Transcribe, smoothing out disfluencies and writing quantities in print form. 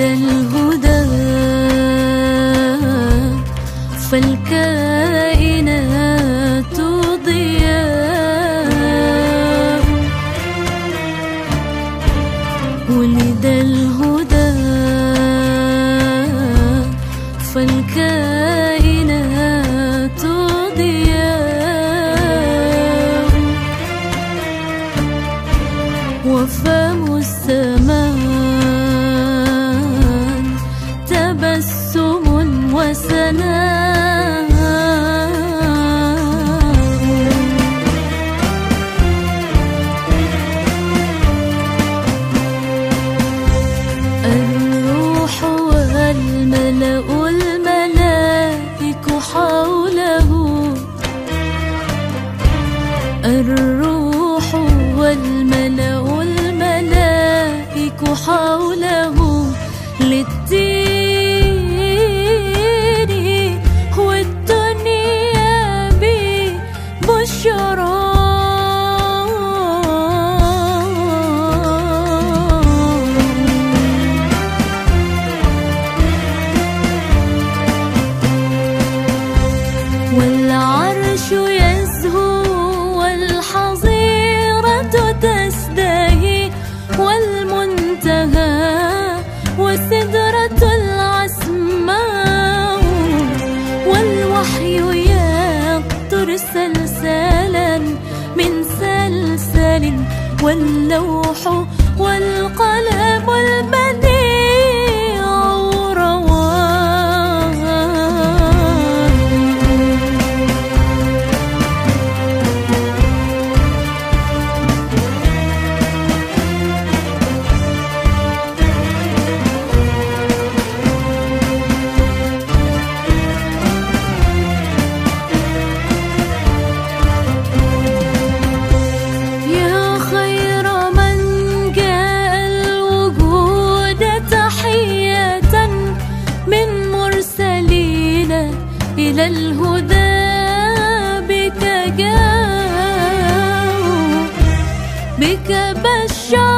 الهدى فالكائنات ضياء. ولد الهدى فالكائنات ضياء. وفم الزمان تبسم وسناء. الروح والملأ الملائك حوله. الروح والملأ الملائك حوله للدين والدنيا ببشرى. والعرش يزهو والحظيرة تزدهي والمنتهى وسدرة العسماء. والوحي يقطر سلسالا من سلسال واللوح والقلم البديع رواه. إلى الهدى بك جاءوا بك بشر